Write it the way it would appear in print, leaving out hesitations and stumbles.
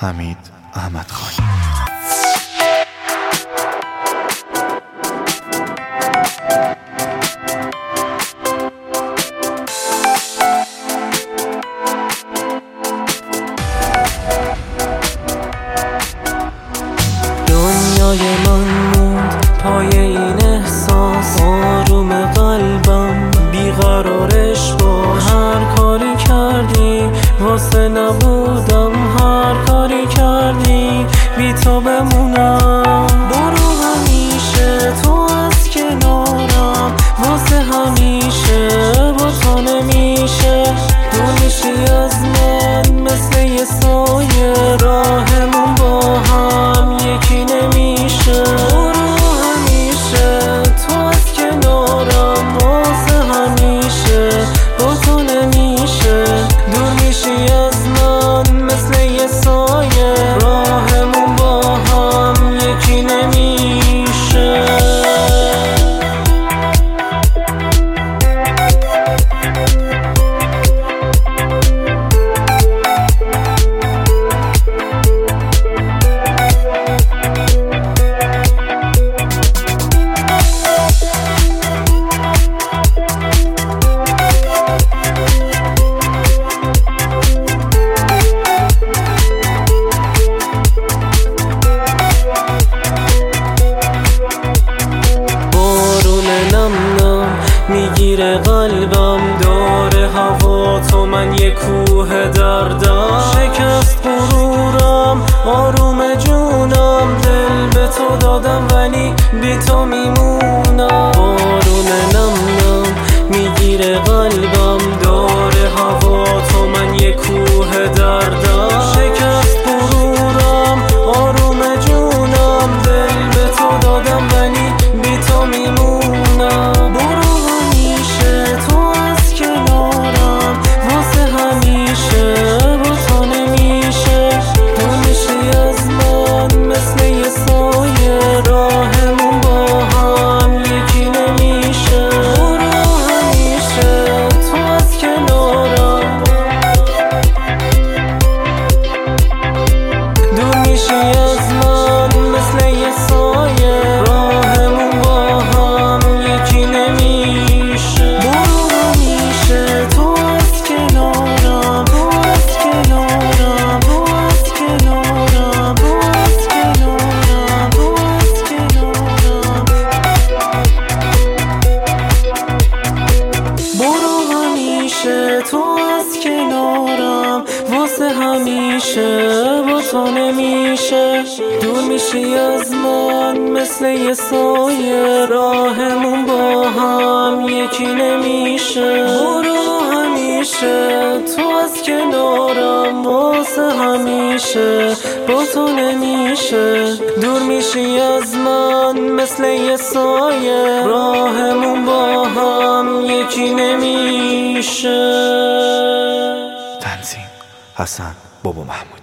حمید احمدخانی. دنیای من موند پای این احساس، آروم قلبم بیقرارش باش. هر کاری کردی واسه نبودم، هر کاری کردی بی تو بمونم. برو همیشه تو از کنارم، واسه همیشه با تو نمیشه. دور میشی از من مثل یه سایه، راهمون با هم یکی نمیشه. برو همیشه تو از کنارم، واسه همیشه با تو نمیشه. دور میشی از من مثل یه سایه، راهمون با هم یکی نمیشه. میگیره قلبم، داره هوا تو من یه کوه دردم. شکست غرورم آروم جونم، دل به تو دادم ولی بی تو میمونم. بارون نم نم میگیره قلبم، داره هوا تو من یه کوه دردم. شکست غرورم آروم جونم، دل به تو دادم ولی بی تو میمونم. تو از کنارم، واسه همیشه با تو نمیشه. دور میشی از من مثل یه سایه، راهمون با هم یکی نمیشه. برو همیشه تو از کنارم، واسه همیشه با تو نمیشه. دور میشی از من مثل یه سایه، راهمون با هم یکی نمیشه. تنظیم حسن بابا محمود.